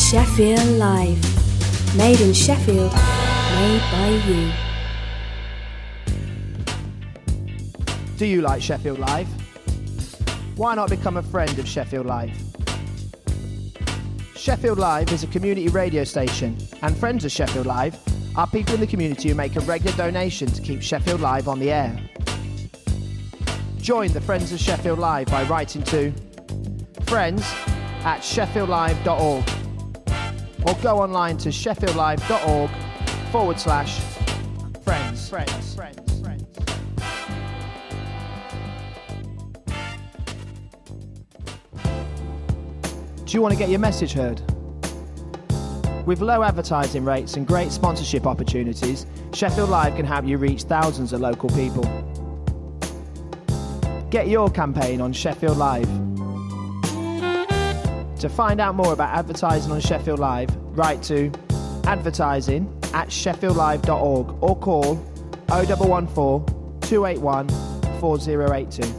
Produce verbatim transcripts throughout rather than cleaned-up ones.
Sheffield Live. Made in Sheffield, made by you. Do you like Sheffield Live? Why not become a friend of Sheffield Live? Sheffield Live is a community radio station, and friends of Sheffield Live are people in the community who make a regular donation to keep Sheffield Live on the air. Join the Friends of Sheffield Live by writing to friends at sheffield live dot org or go online to sheffieldlive.org forward slash friends. Friends. Friends. Friends. Do you want to get your message heard? With low advertising rates and great sponsorship opportunities, Sheffield Live can help you reach thousands of local people. Get your campaign on Sheffield Live. To find out more about advertising on Sheffield Live, write to advertising at sheffield live dot org or call oh one one four, two eight one, four oh eight two.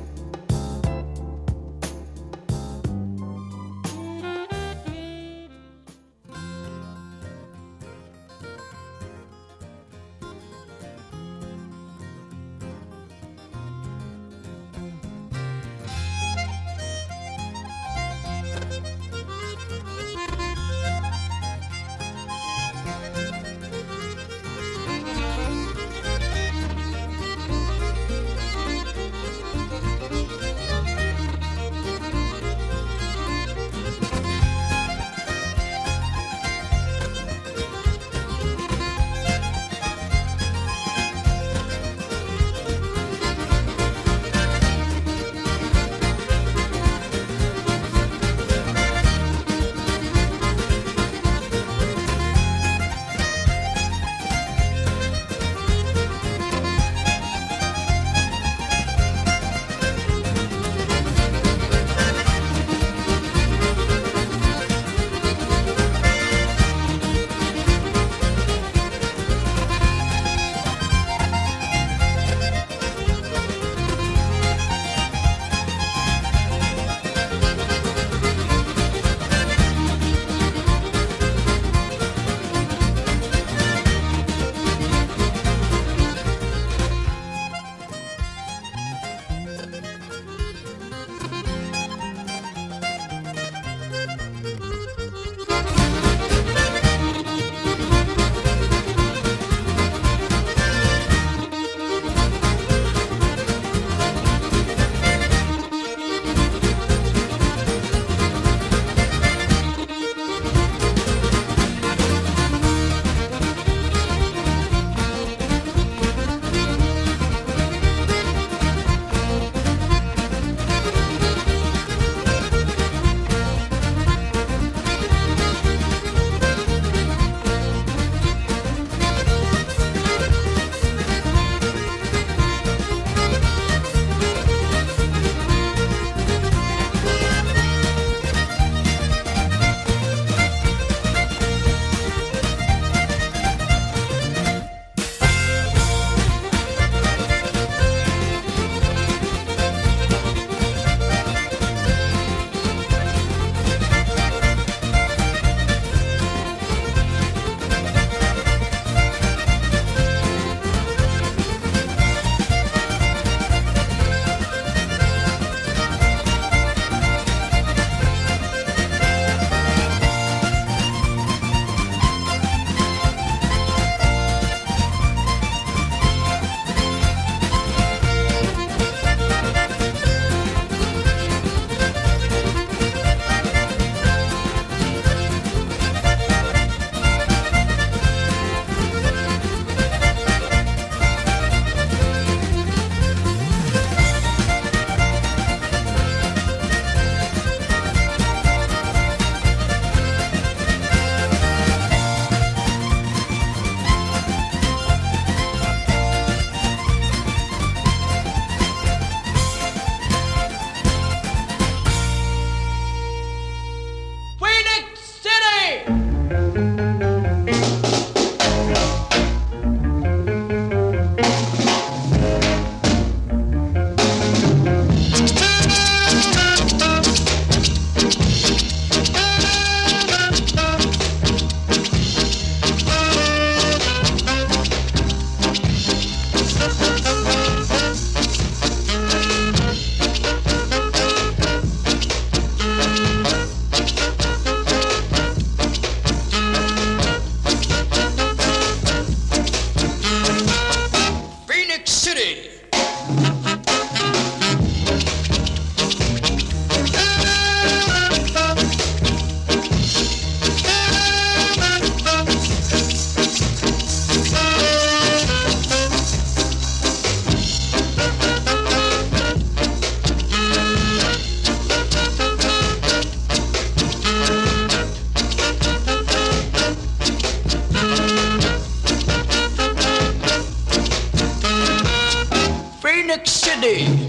ready.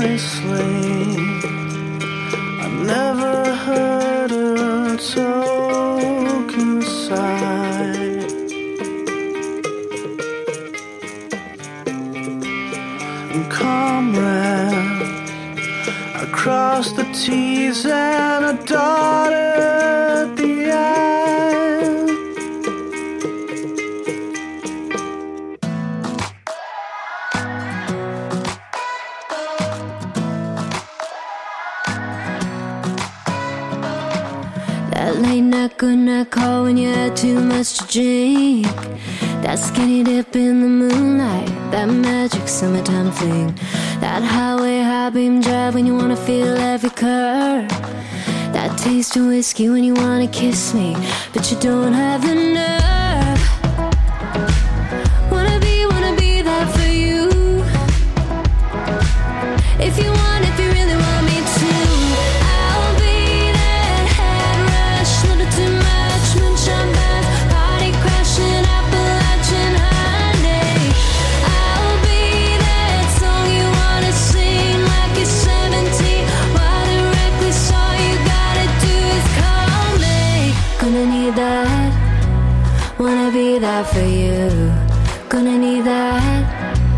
nicely. I never heard a token sigh. And comrades, I crossed the T's and I dotted the I's. That late night good night call when you had too much to drink. That skinny dip in the moonlight, that magic summertime fling. That highway high beam drive when you wanna feel every curve. That taste of whiskey when you wanna kiss me, but you don't have the nerve. Wanna be, wanna be there for you. If you want, if you really want me to, I'll be that head rush, little too much moonshine bath, party crashing, Appalachian honey. I'll be that song you wanna sing like you're seventeen, wild and reckless. All you gotta do is call me. Gonna need that, wanna be there for you. Gonna need that.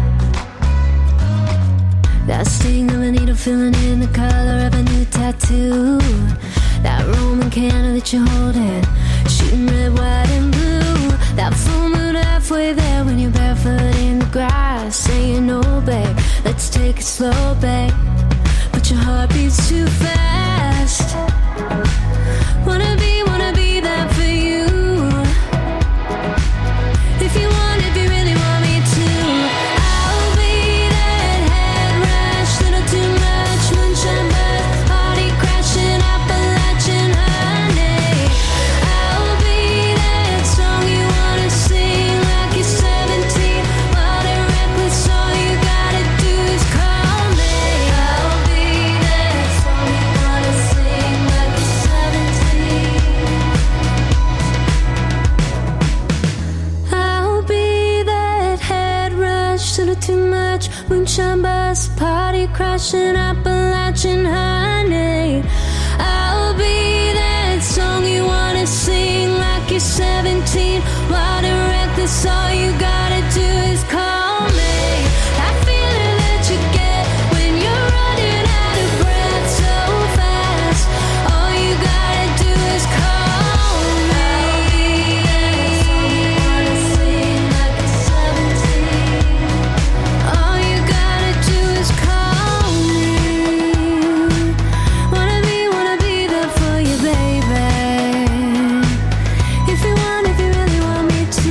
That sting of a needle feeling in the color of a new tattoo. That Roman candle that you're holding, shooting red, white, and blue. That full moon halfway there when you're barefoot in the grass, saying no, babe, let's take it slow, babe, but your heart beats too fast. Wanna be, wanna be there for you. If you want, if you really want me to, I'll be that head rush, little too much moonshine bath, party crashing, Appalachian honey. I'll be that song you wanna sing like you're seventeen, wild and reckless. All you gotta do is call me. I'll be that song you wanna sing like you're seventeen. I'll be that head rush, little too much moonshine buzz, party crashing, Appalachian honey. I'll be that song you wanna sing like you're seventeen, wild and reckless. All you gotta do is call me. That feeling that you get when you're running out of breath so fast. All you gotta do is call me. I'll be that song you wanna sing like you're seventeen. All you gotta do is call me. Wanna be, wanna be there for you, baby. If you want, if you really want me to.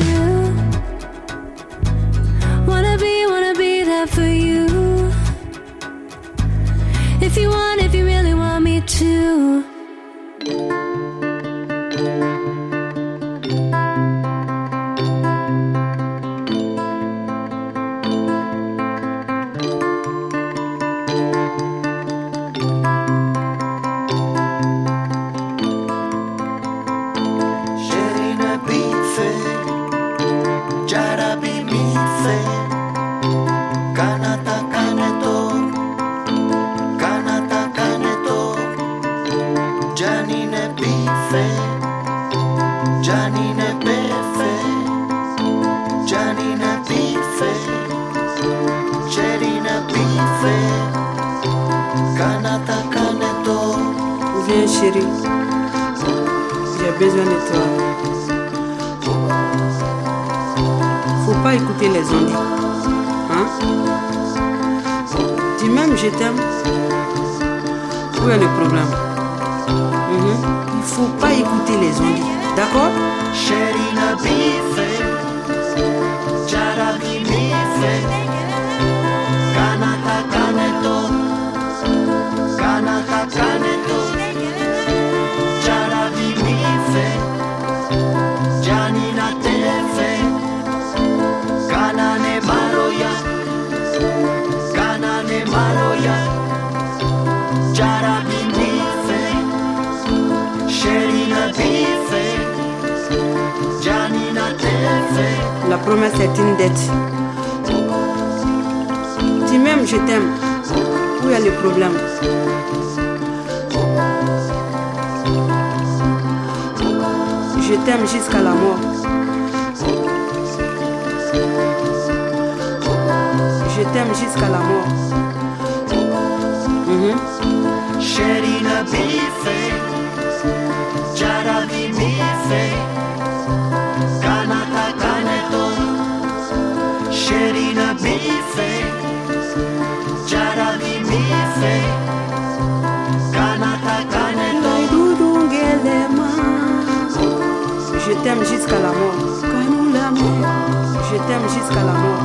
Wanna be, wanna be there for you. If you want, if you really want me to. Sherina bife, jara bimife, kanata kaneto, kanata kaneto, janine bife, janine befe, janine bife, sherina bife, kanata kaneto. Viens chérie, j'ai besoin de toi. Faut pas écouter les ondes. Hein? Dis-même je t'aime. Où est le problème? Mhm. Il faut pas écouter les ondes. D'accord? Sherina bife, jara bimife, kanata kaneto, kanata kaneto, jara bimife, janina tefe, kanane maroya, kanane maroya, jara bimife, sherina bife, janina tefe. La promesse est une dette. Dis-même je t'aime. Où est le problème? Je t'aime jusqu'à la mort. Je t'aime jusqu'à la mort. Mm-hmm. Sherina bife, Jarabi mife, Kanata kaneto. Sherina bife, Jarabi mife, Kanata kaneto. Je t'aime jusqu'à la mort. Je t'aime jusqu'à la mort.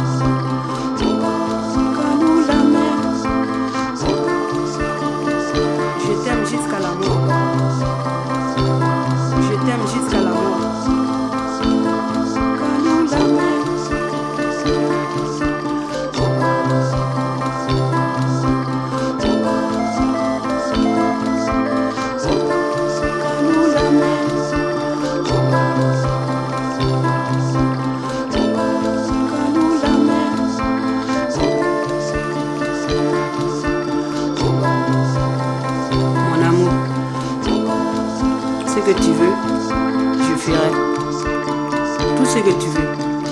Je t'aime jusqu'à la mort. Je t'aime jusqu'à la mort. Ce que tu veux, je ferai tout ce que tu veux.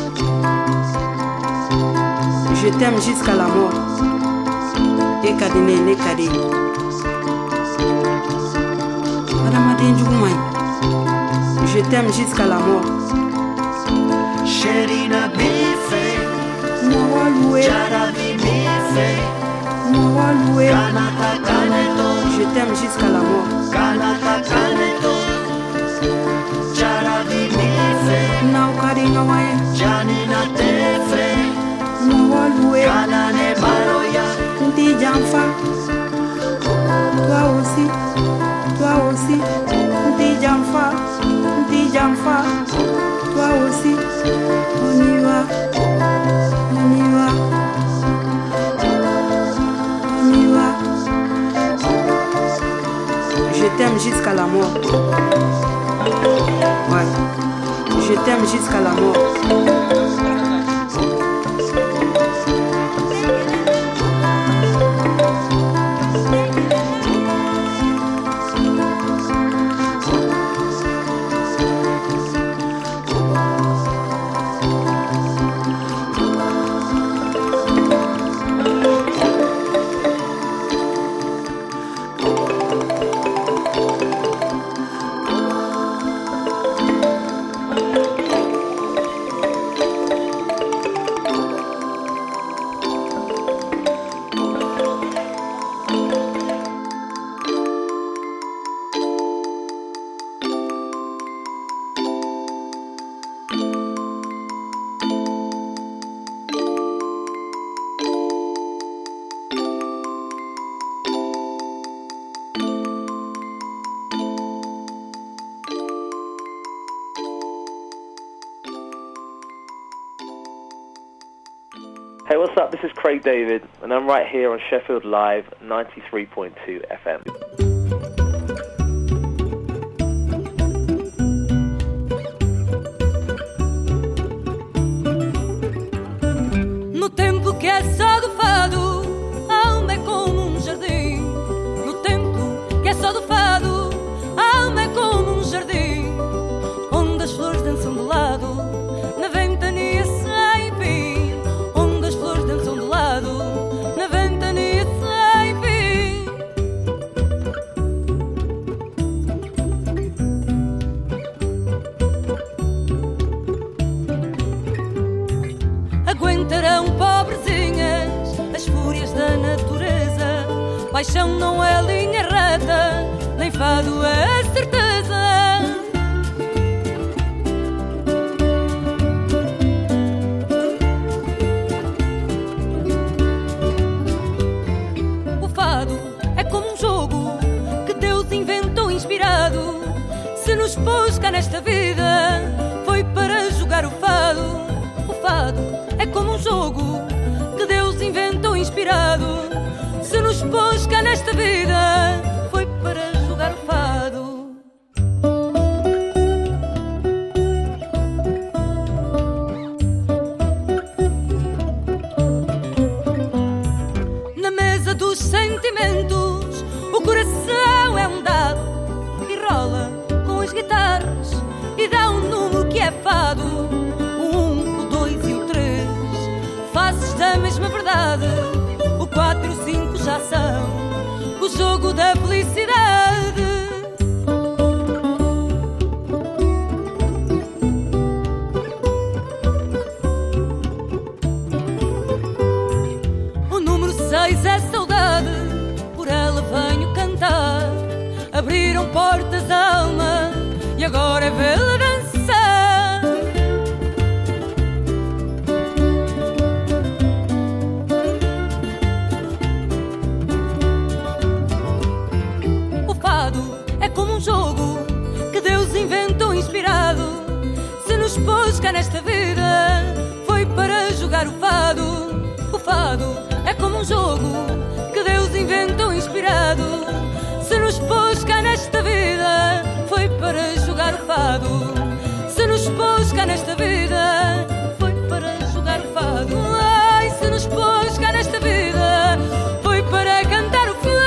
Je t'aime jusqu'à la mort. Et kadine ne kade. Madame Adinjoumai. Je t'aime jusqu'à la mort. Sherina bife, Moi loué, Jarabi mife, moi loué. Kanata kaneto. Je t'aime jusqu'à la mort. Kanata kaneto. Jarabi mife, Now kade ngawaye, Janina tefe, moi loué. Kanane baroya. Nti Jamfa. Toi aussi, toi aussi. Nti Jamfa, Nti Jamfa. Toi aussi. On y va, on y va. On y va. Je t'aime jusqu'à la mort. Ouais. Je t'aime jusqu'à la mort. Hey, what's up? This is Craig David, and I'm right here on Sheffield Live ninety-three point two F M. No tempo que é só do fado, a alma é como um jardim. No tempo que é só do fado, a alma é como um jardim, onde as flores dançam de lado, na ventania sem fim. Onde as flores dançam de lado, na ventania sem fim. Aguentarão pobrezinhas as fúrias da natureza. Paixão não é linha reta, nem fado é certeza. O fado é como um jogo que Deus inventou inspirado. Se nos pôs cá nesta vida, foi para jogar o fado. O fado é como um jogo que Deus inventou inspirado. Se nos pôs cá nesta vida, foi para jogar o fado. Na mesa mesa dos sentimentos. O coração é um dado que rola com as guitarras e dá um número que é fado. O um, o dois e o três, faces da mesma verdade. O quatro e o cinco já são o jogo da felicidade. Seis é saudade, por ela venho cantar. Abriram portas da alma e agora é vê-la dançar. O fado é como um jogo que Deus inventou inspirado. Se nos pôs cá nesta vida, foi para jogar o fado. O fado é como um jogo que Deus inventou inspirado. Se nos pôs cá nesta vida, foi para jogar o fado. Se nos pôs cá nesta vida, foi para jogar o fado. Ai, se nos pôs cá nesta vida, foi para cantar o fado.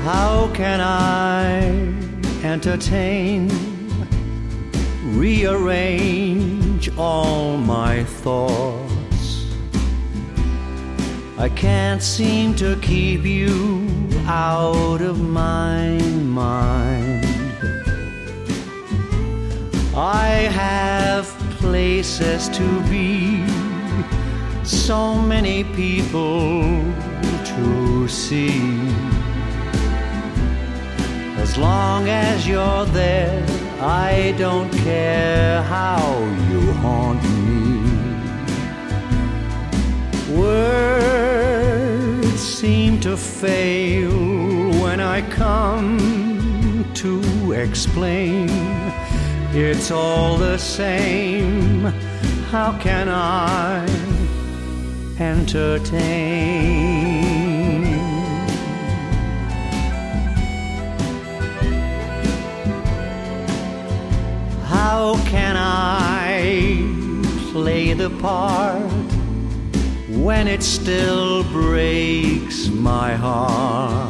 How can I entertain, rearrange all my thoughts? I can't seem to keep you out of my mind. I have places to be, so many people to see. As long as you're there, I don't care how you haunt me. Words seem to fail when I come to explain. It's all the same. How can I entertain? How can I play the part when it still breaks my heart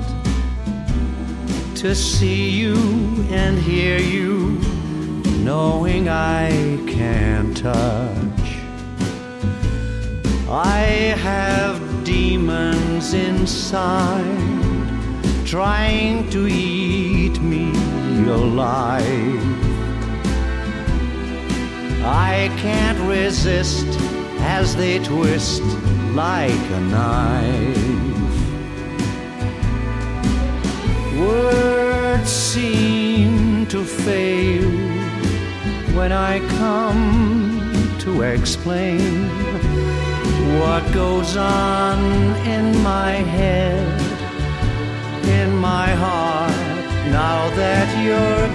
to see you and hear you, knowing I can't touch? I have demons inside trying to eat me alive. I can't resist as they twist like a knife. Words seem to fail when I come to explain what goes on in my head, in my heart, now that you're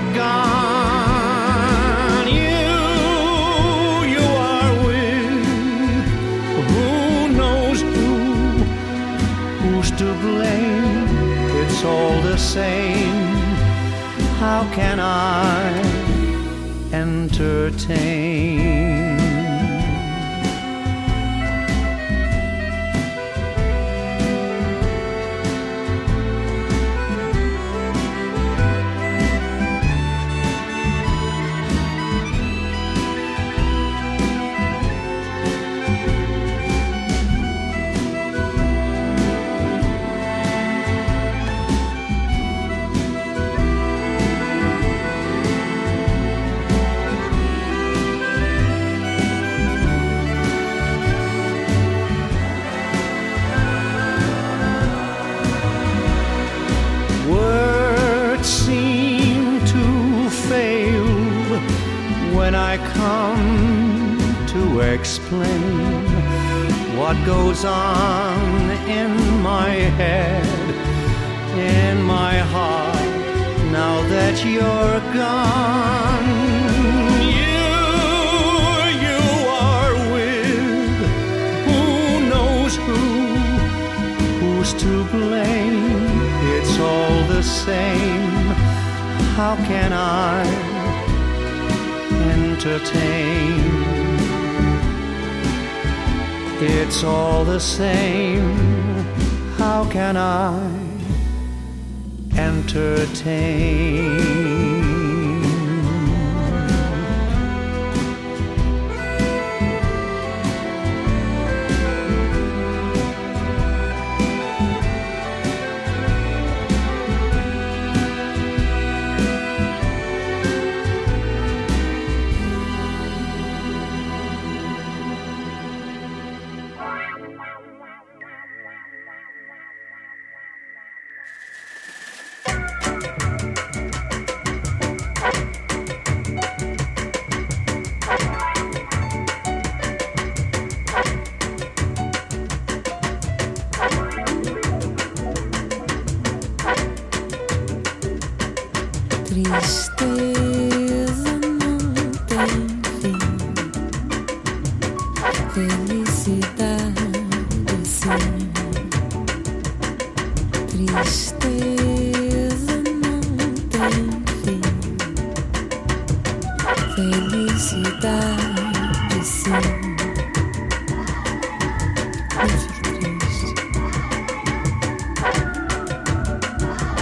gone. You, you are with who knows who, who's to blame? It's all the same. How can I entertain? When I come to explain what goes on in my head, in my heart, now that you're gone. You, you are with who knows who, who's to blame? It's all the same. How can I entertain? It's all the same. How can I entertain? Tristeza não tem fim, felicidade sim. Tristeza não tem fim, felicidade sim. Não fique triste.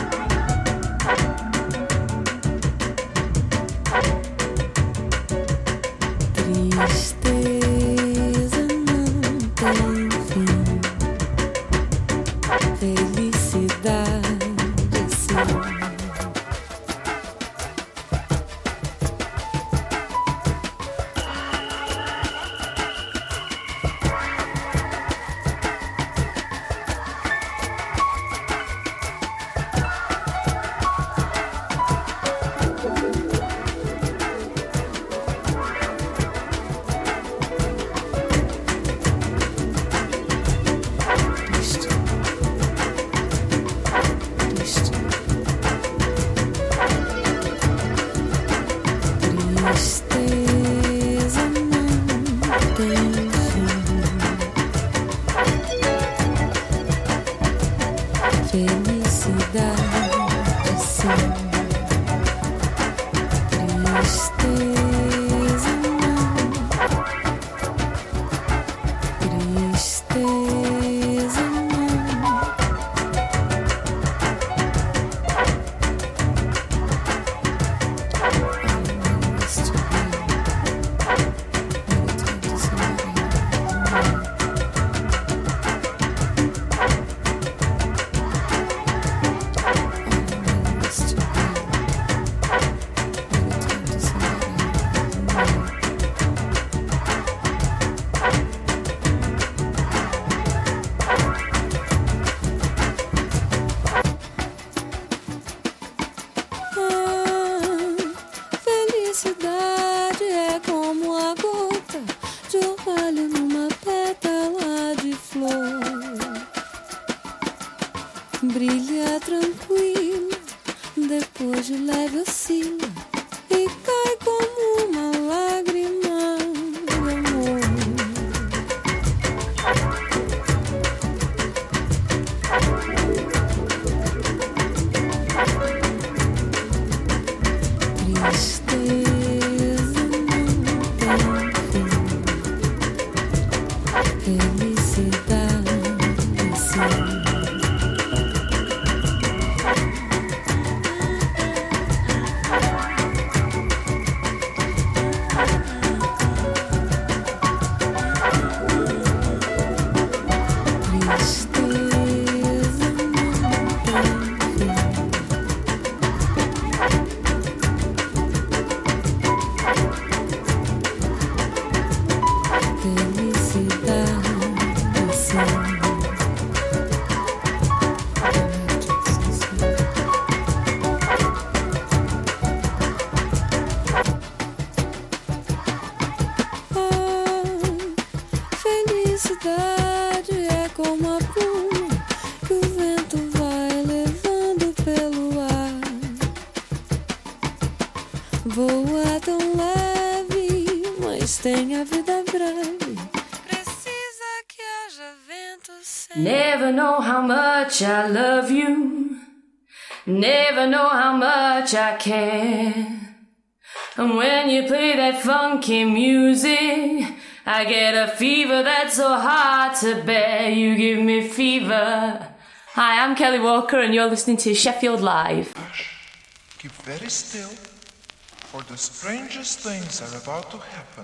Brilha tranquila, depois de leve oscila e cai como uma lágrima de amor. Tristeza não tem fim, felicidade sim. Felicidade é como a pluma que o vento vai levando pelo ar. Voa tão leve, mas tem a vida breve. Precisa que haja vento sempre. Never know how much I love you. Never know how much I care. And when you play that funky music, I get a fever that's so hard to bear. You give me fever. Hi, I'm Kelly Walker and you're listening to Sheffield Live. Hush. Keep very still, for the strangest things are about to happen.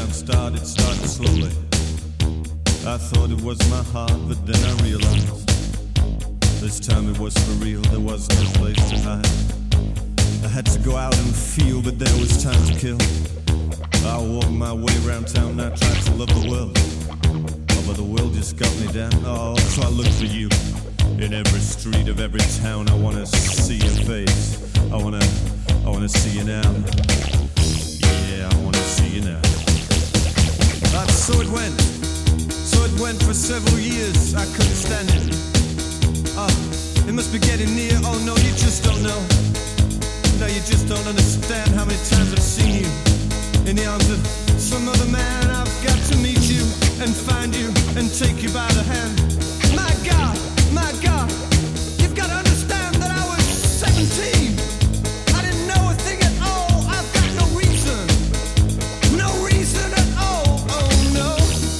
start, it started slowly. I thought it was my heart, but then I realized this time it was for real, there was no place to hide. I had to go out and feel, but there was time to kill. I walked my way around town, I tried to love the world, oh, but the world just got me down. Oh, so I look for you in every street of every town. I wanna see your face, I wanna, I wanna see you now. Yeah, I wanna see you now. Uh, so it went, so it went for several years. I couldn't stand it. Uh, it must be getting near. Oh no, you just don't know. No, you just don't understand how many times I've seen you in the arms of some other man. I've got to meet you and find you and take you by the hand. My God, my God, you've got to understand that I was seventeen. I didn't know a thing at all. I've got no reason, no reason at all. Oh no.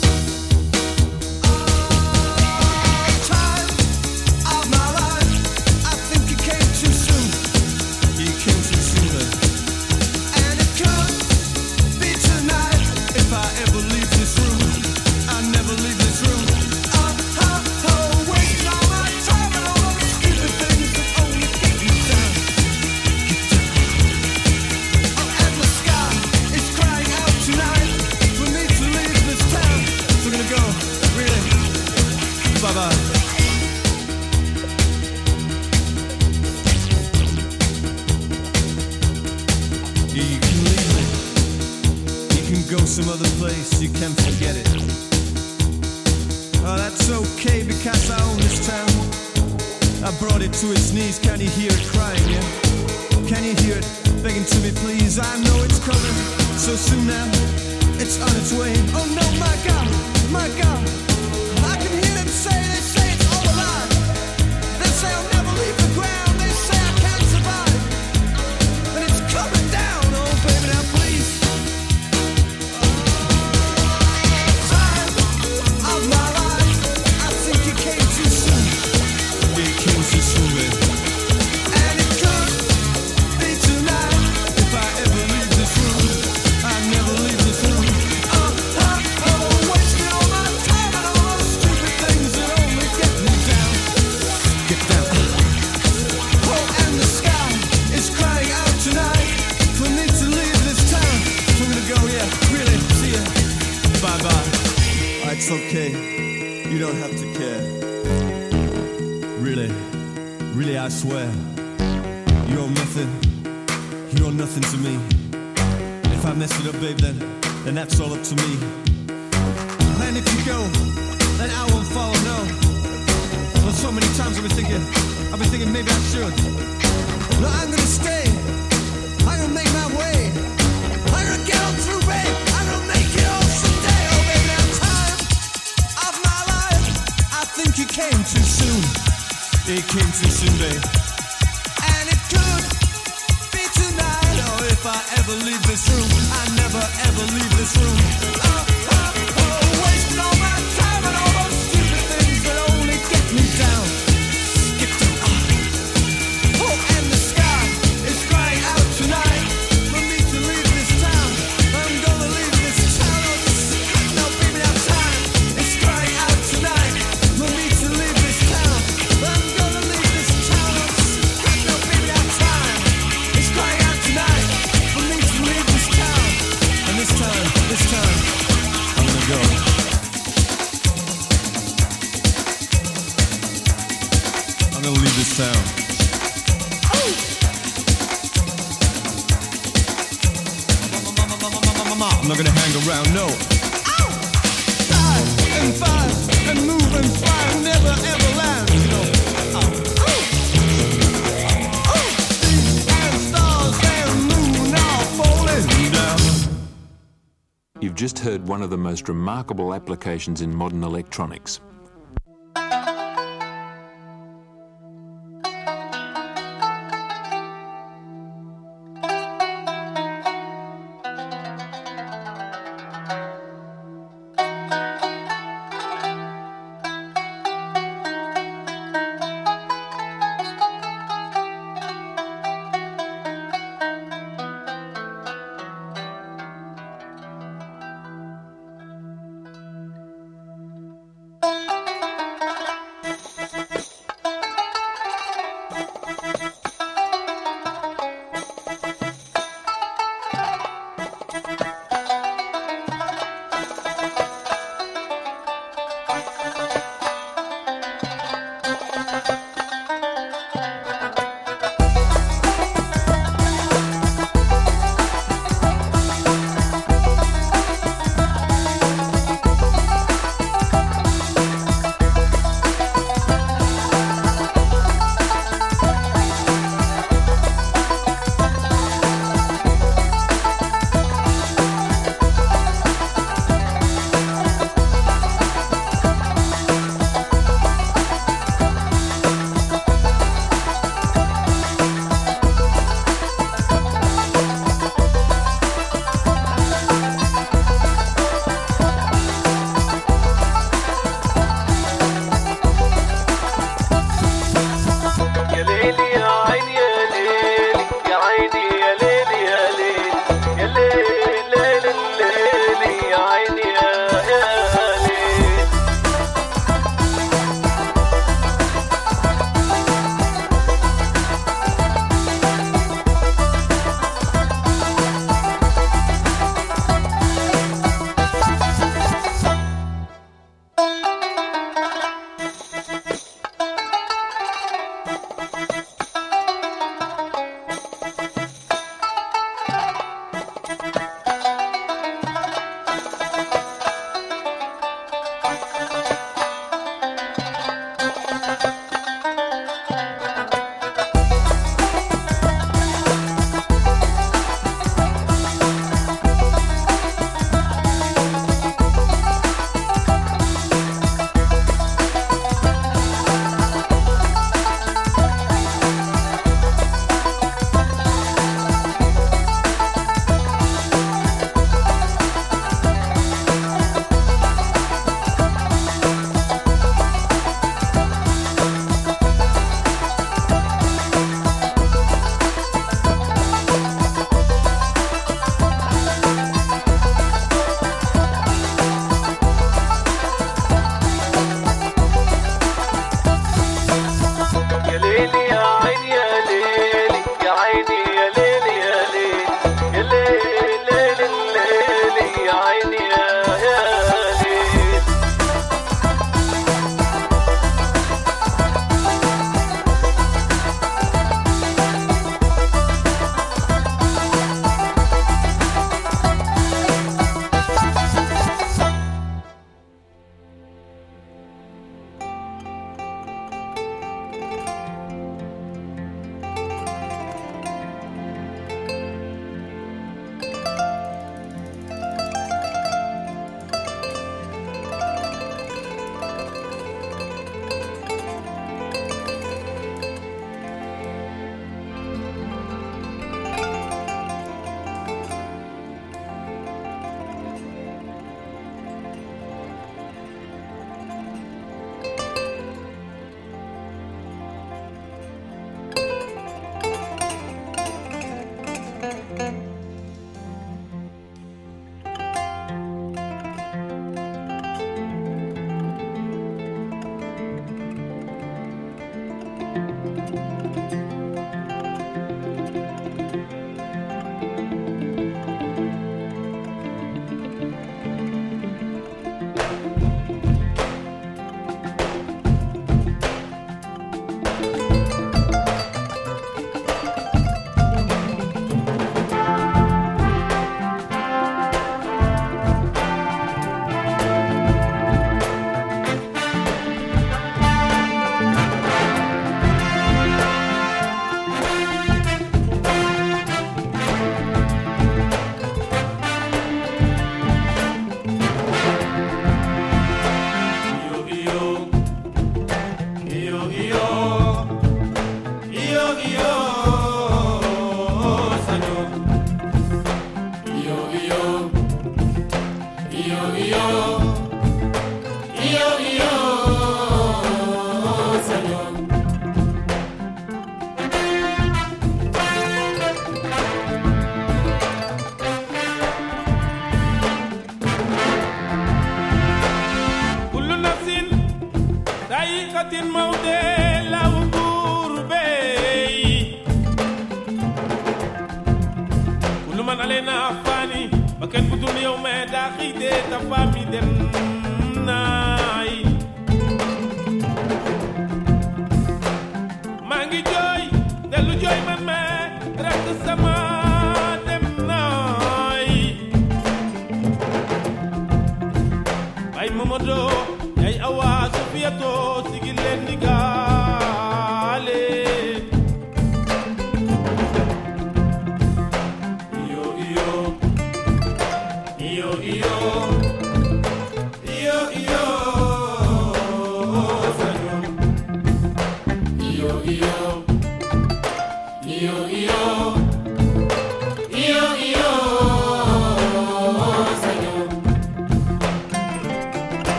Oh, time of my life, I think you came too soon. You came too soon, then. And it could be tonight if I ever leave this room. I never leave this room. Oh, oh, oh, wasting all my time and all those stupid things that only get me down. Get down. Oh, and the sky is crying out tonight for me to leave this town. So we're gonna go, really. Bye-bye. Yeah, you can leave me. You can go some other place. You can forget it. Oh, that's okay because I own this town. I brought it to its knees. Can you hear it crying? Yeah. Can you hear it begging to me, please? I know it's coming so soon now. It's on its way. Oh no, my God, my God. I can hear them say, they say it's all a lie. They say I'll never leave the ground. They say I can't survive. And it's coming down. Oh, baby, now please. Time of my life, I think you came too soon. It came too soon, man. And it could be tonight if I ever leave this room. I never leave this room. Oh, oh, oh, wasting all my time and all those stupid things that only get me down. Get down. Oh, and the sky is crying out tonight for me to leave this town. So I'm gonna go, yeah, really, see ya. Bye-bye. It's okay. You don't have to care. Really, really, I swear. You're nothing. You're nothing to me. If I mess it up, babe, then, then that's all up to me. And if you go, then I won't follow, no. Well, so many times I've been thinking, I've been thinking maybe I should. No, I'm gonna stay. I'm gonna make my way. I'm gonna get on through, babe. I'm gonna make it all someday. Oh, baby, now time of my life, I think you came too soon. It came too soon, babe. And it could be tonight. Oh, if I ever leave this room, I never ever leave this room. Oh, oh, oh, wasting all my time and all those stupid things that only get me down. Get down. Oh, and the sky is crying out tonight for me to leave this town. I'm gonna leave this town. Oh, no, baby, now time is crying out tonight for me to leave this town. I'm gonna leave this town. Oh, no, baby, now time is crying out tonight for me to leave this town. And this time, this time, I'm gonna go. I'm gonna leave this town. I'm not gonna hang around, no. Die and fight and move and fly and never ever land, you know. Sea and stars and moon are falling down. You've just heard one of the most remarkable applications in modern electronics.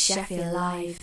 Sheffield Live.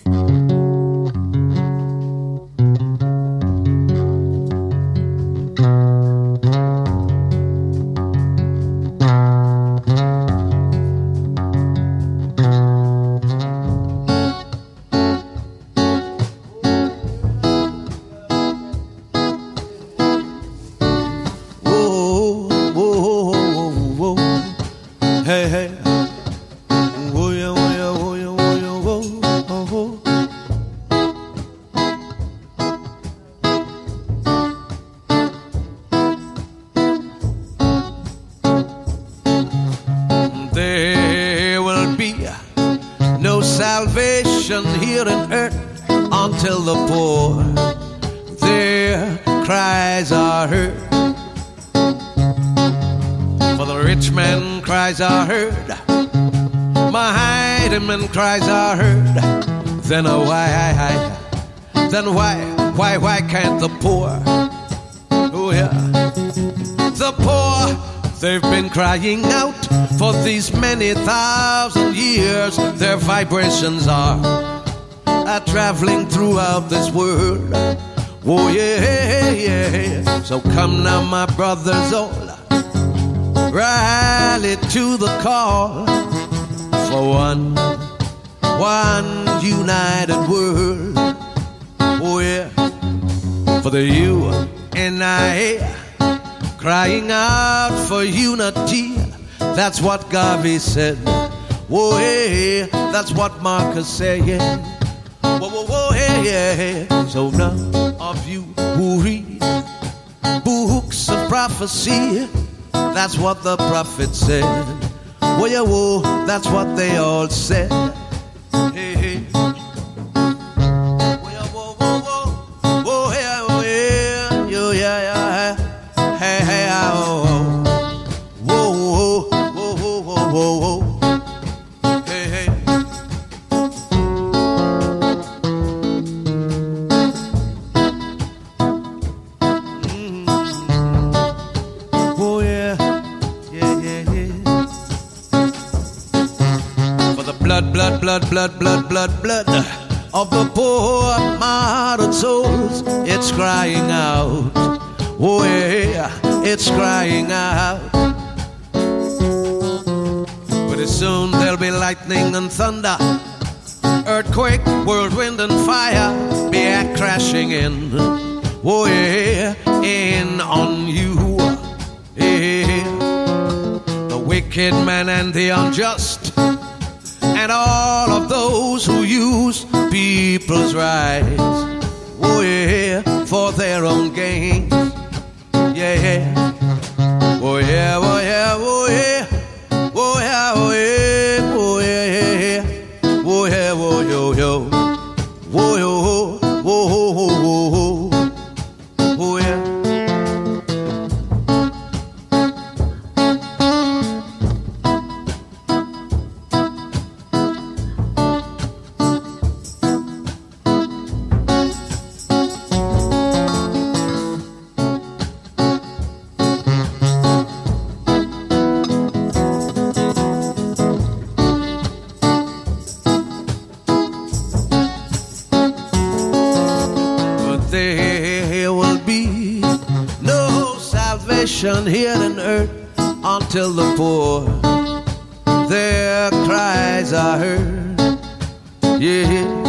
Cries are heard, then oh, why, then why, why, why can't the poor, oh yeah, the poor, they've been crying out for these many thousand years. Their vibrations are, are traveling throughout this world. Oh yeah, yeah. So come now, my brothers all, rally to the call for one. One united world, oh yeah, for the you and I, crying out for unity. That's what Garvey said. Oh yeah, that's what Marcus said. Yeah. Whoa, whoa, whoa, yeah, yeah. So none of you who read books of prophecy, that's what the prophet said. Whoa, yeah, whoa, that's what they all said. Hey, hey. Whoa, whoa, whoa, whoa. Whoa, yeah, oh, yeah, yo, yeah, yeah. Hey, hey, oh, oh. Whoa, whoa, whoa, whoa, whoa, whoa. Hey, hey. Mm-hmm. Oh, yeah, yeah, yeah, yeah. For the blood, blood, blood, blood, blood, blood, blood of the poor martyred souls, it's crying out. Oh yeah, it's crying out. Pretty soon there'll be lightning and thunder, earthquake, whirlwind and fire be a crashing in. Oh yeah, in on you. Yeah. The wicked man and the unjust, and all of those who use people's rights, oh yeah, for their own gain, yeah, yeah, oh yeah, oh yeah, oh yeah, oh yeah, oh yeah, oh yeah, oh yeah, oh yo yo, oh yo, oh oh oh oh, oh yeah. Here on earth until the poor, their cries are heard, yeah.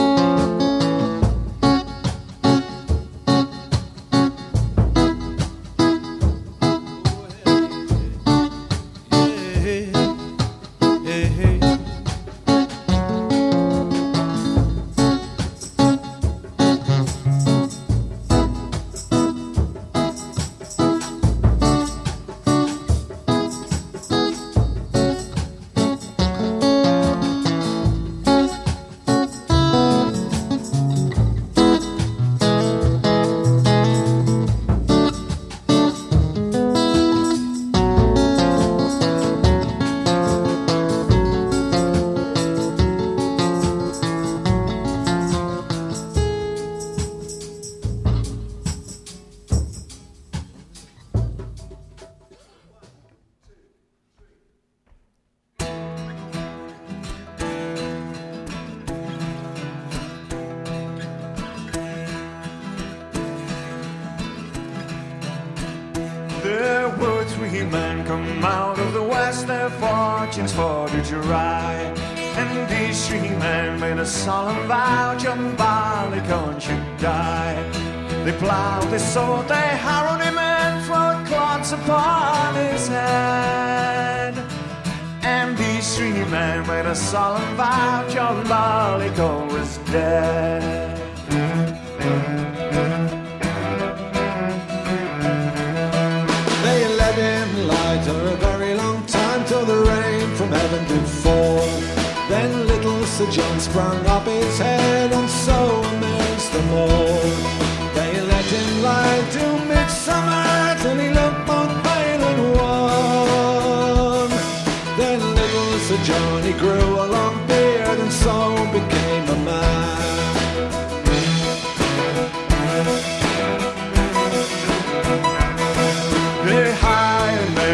three men come out of the west, their fortunes for to try. And these three men made a solemn vow, John Barleycorn should die. They plowed, they sowed, they harrowed him and threw clods upon his head. And these three men made a solemn vow, John Barleycorn was dead. They let him lie for a very long time, till the rain from heaven did fall. Then little Sir John sprung up his head, and so amazed them all. They let him lie till midsummer, till he looked both pale and wan. Then little Sir John he grew